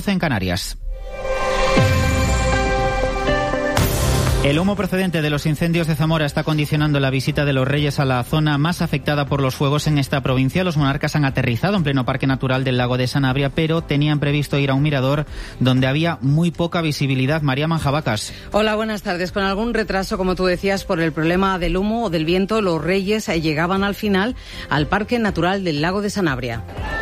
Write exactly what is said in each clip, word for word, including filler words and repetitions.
doce en Canarias. El humo procedente de los incendios de Zamora está condicionando la visita de los Reyes a la zona más afectada por los fuegos en esta provincia. Los monarcas han aterrizado en pleno Parque Natural del Lago de Sanabria, pero tenían previsto ir a un mirador donde había muy poca visibilidad. María Manjabacas. Hola, buenas tardes. Con algún retraso, como tú decías, por el problema del humo o del viento, los Reyes llegaban al final al Parque Natural del Lago de Sanabria.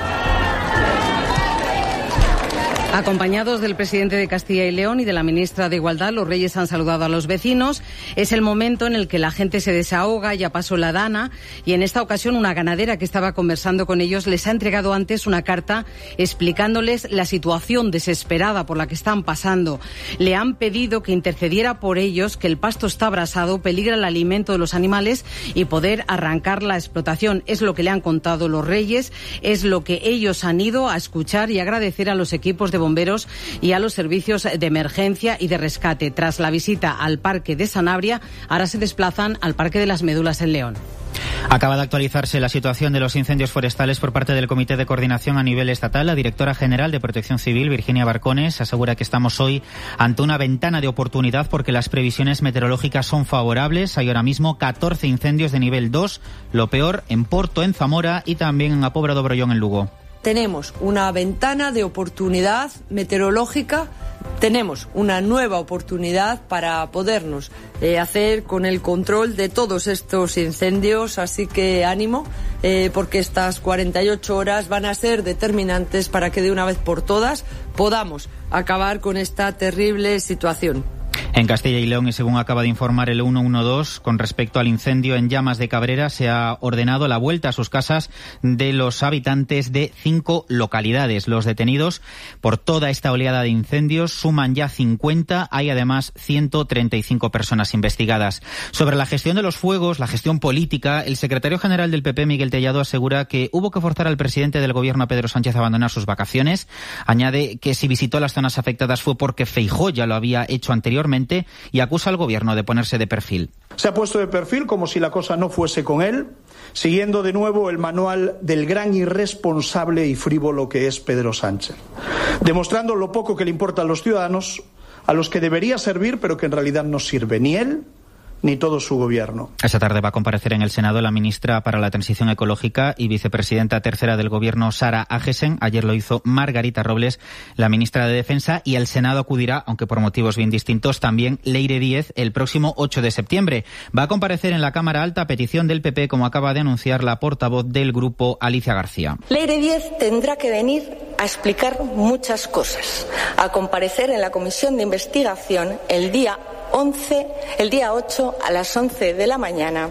Acompañados del presidente de Castilla y León y de la ministra de Igualdad, los Reyes han saludado a los vecinos. Es el momento en el que la gente se desahoga, ya pasó la dana, y en esta ocasión una ganadera que estaba conversando con ellos les ha entregado antes una carta explicándoles la situación desesperada por la que están pasando. Le han pedido que intercediera por ellos, que el pasto está abrasado, peligra el alimento de los animales y poder arrancar la explotación. Es lo que le han contado los Reyes, es lo que ellos han ido a escuchar y agradecer a los equipos de bomberos y a los servicios de emergencia y de rescate. Tras la visita al Parque de Sanabria, ahora se desplazan al Parque de las Médulas en León. Acaba de actualizarse la situación de los incendios forestales por parte del Comité de Coordinación a nivel estatal. La directora general de Protección Civil, Virginia Barcones, asegura que estamos hoy ante una ventana de oportunidad porque las previsiones meteorológicas son favorables. Hay ahora mismo catorce incendios de nivel dos, lo peor en Porto, en Zamora, y también en Apóbrado do Brollón, en Lugo. Tenemos una ventana de oportunidad meteorológica, tenemos una nueva oportunidad para podernos eh, hacer con el control de todos estos incendios, así que ánimo, eh, porque estas cuarenta y ocho horas van a ser determinantes para que de una vez por todas podamos acabar con esta terrible situación. En Castilla y León, y según acaba de informar el ciento doce, con respecto al incendio en Llamas de Cabrera, se ha ordenado la vuelta a sus casas de los habitantes de cinco localidades. Los detenidos por toda esta oleada de incendios suman ya cincuenta. Hay además ciento treinta y cinco personas investigadas. Sobre la gestión de los fuegos, la gestión política, el secretario general del P P, Miguel Tellado, asegura que hubo que forzar al presidente del gobierno, Pedro Sánchez, a abandonar sus vacaciones. Añade que si visitó las zonas afectadas fue porque Feijóo ya lo había hecho anteriormente, y acusa al gobierno de ponerse de perfil. Se ha puesto de perfil como si la cosa no fuese con él, siguiendo de nuevo el manual del gran irresponsable y frívolo que es Pedro Sánchez, demostrando lo poco que le importa a los ciudadanos, a los que debería servir pero que en realidad no sirve ni él ni todo su gobierno. Esta tarde va a comparecer en el Senado la ministra para la Transición Ecológica y vicepresidenta tercera del Gobierno, Sara Agesen. Ayer lo hizo Margarita Robles, la ministra de Defensa, y al Senado acudirá, aunque por motivos bien distintos, también Leire Díez el próximo ocho de septiembre. Va a comparecer en la Cámara Alta a petición del P P, como acaba de anunciar la portavoz del grupo, Alicia García. Leire Díez tendrá que venir a explicar muchas cosas, a comparecer en la Comisión de Investigación el día once, el día ocho a las once de la mañana.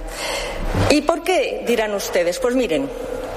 ¿Y por qué, dirán ustedes? Pues miren,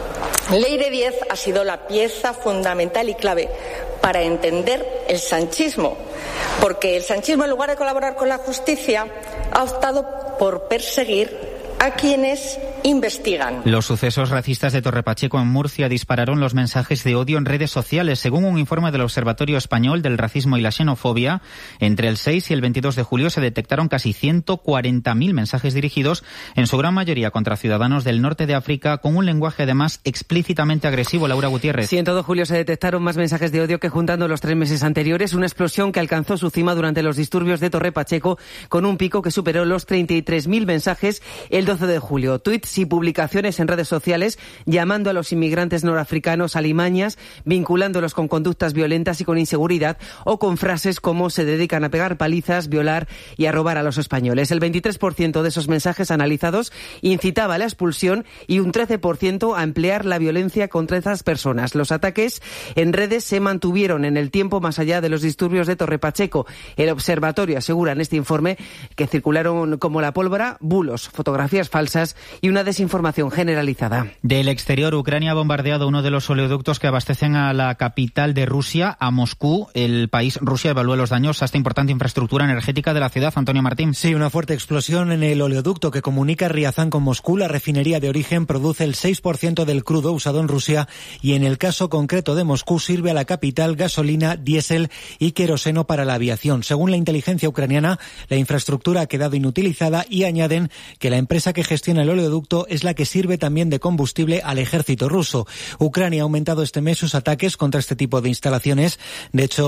Leire Díez ha sido la pieza fundamental y clave para entender el sanchismo, porque el sanchismo, en lugar de colaborar con la justicia, ha optado por perseguir a quienes investigan. Los sucesos racistas de Torre Pacheco en Murcia dispararon los mensajes de odio en redes sociales. Según un informe del Observatorio Español del Racismo y la Xenofobia, entre el seis y el veintidós de julio se detectaron casi ciento cuarenta mil mensajes dirigidos, en su gran mayoría contra ciudadanos del norte de África, con un lenguaje además explícitamente agresivo. Laura Gutiérrez. Sí, en todo julio se detectaron más mensajes de odio que juntando los tres meses anteriores, una explosión que alcanzó su cima durante los disturbios de Torre Pacheco, con un pico que superó los treinta y tres mil mensajes el doce de julio. Tweets y publicaciones en redes sociales llamando a los inmigrantes norafricanos alimañas, vinculándolos con conductas violentas y con inseguridad, o con frases como se dedican a pegar palizas, violar y a robar a los españoles. El veintitrés por ciento de esos mensajes analizados incitaba a la expulsión y un trece por ciento a emplear la violencia contra esas personas. Los ataques en redes se mantuvieron en el tiempo más allá de los disturbios de Torre Pacheco. El observatorio asegura en este informe que circularon como la pólvora bulos, fotografías falsas y una desinformación generalizada. Del exterior, Ucrania ha bombardeado uno de los oleoductos que abastecen a la capital de Rusia, a Moscú. El país, Rusia, evalúa los daños a esta importante infraestructura energética de la ciudad. Antonio Martín. Sí, una fuerte explosión en el oleoducto que comunica Riazán con Moscú. La refinería de origen produce el seis por ciento del crudo usado en Rusia y en el caso concreto de Moscú sirve a la capital gasolina, diésel y queroseno para la aviación. Según la inteligencia ucraniana, la infraestructura ha quedado inutilizada y añaden que la empresa que gestiona el oleoducto es la que sirve también de combustible al ejército ruso. Ucrania ha aumentado este mes sus ataques contra este tipo de instalaciones. De hecho,